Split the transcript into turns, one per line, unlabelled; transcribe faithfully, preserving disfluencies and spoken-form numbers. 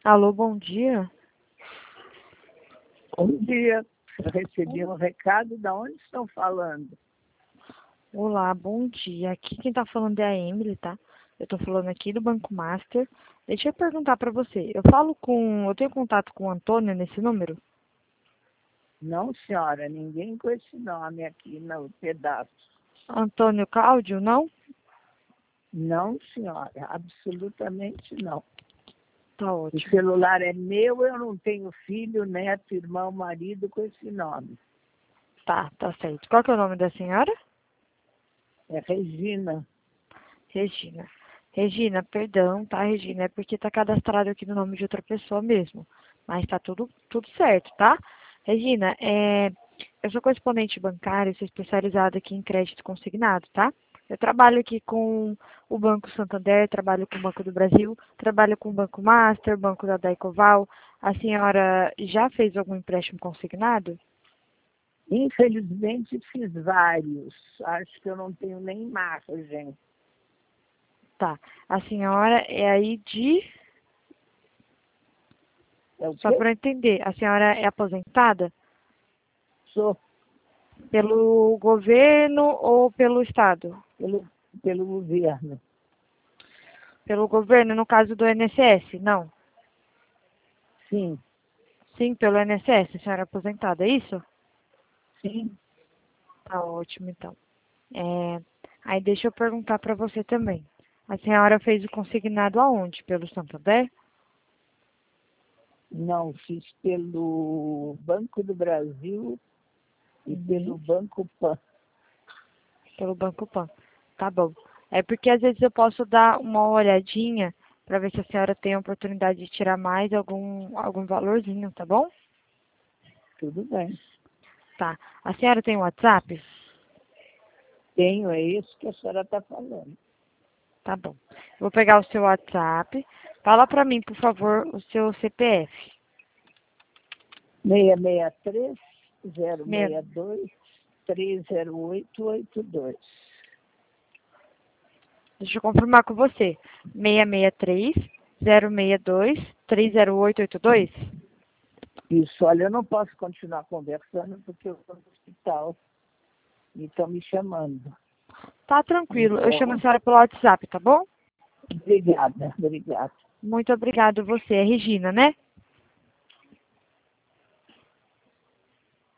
Alô, bom dia.
Bom dia. Eu recebi um recado. Da onde estão falando?
Olá, bom dia. Aqui quem tá falando é a Emily, tá? Eu tô falando aqui do Banco Master. Deixa eu perguntar pra você. Eu falo com... Eu tenho contato com o Antônio nesse número?
Não, senhora. Ninguém com esse nome aqui no pedaço.
Antônio Cláudio, não?
Não, senhora. Absolutamente não.
Tá
O
ótimo.
celular é meu. Eu não tenho filho, neto, irmão, marido com esse nome.
Tá, tá certo. Qual que é o nome da senhora?
É Regina.
Regina. Regina, perdão, tá, Regina? É porque tá cadastrado aqui no nome de outra pessoa mesmo. Mas tá tudo, tudo certo, tá? Regina, é... eu sou correspondente bancária, sou especializada aqui em crédito consignado, tá? Eu trabalho aqui com o Banco Santander, trabalho com o Banco do Brasil, trabalho com o Banco Master, Banco da Daicoval. A senhora já fez algum empréstimo consignado?
Infelizmente, fiz vários. Acho que eu não tenho nem margem.
Tá. A senhora é aí de...
É o
Só
quê?
para eu entender, a senhora é aposentada?
Sou
Pelo governo ou pelo Estado?
pelo, pelo governo.
Pelo governo, no caso do I N S S, não?
Sim,
Sim, pelo I N S S, a senhora é aposentada, é isso?
sim.
Tá ótimo, então. É... Aí deixa eu perguntar para você também. A senhora fez o consignado aonde? Pelo Santander?
Não, fiz pelo Banco do Brasil e
Uhum.
pelo Banco Pan.
Pelo Banco Pan. Tá bom. É porque às vezes eu posso dar uma olhadinha para ver se a senhora tem a oportunidade de tirar mais algum, algum valorzinho, tá bom?
Tudo bem.
Tá. A senhora tem WhatsApp?
Tenho, é isso que a senhora está falando.
Tá bom. Vou pegar o seu WhatsApp. Fala para mim, por favor, o seu C P F.
seis seis três, zero
Meia...
seis dois, três zero oito oito dois.
Deixa eu confirmar com você. seis seis três, zero seis dois, três zero oito oito dois?
Isso, olha, eu não posso continuar conversando porque eu estou no hospital e estão me chamando.
Tá tranquilo. Eu chamo a
Então,
senhora pelo WhatsApp, tá bom?
obrigada, obrigada.
Muito obrigada. Você é Regina, né?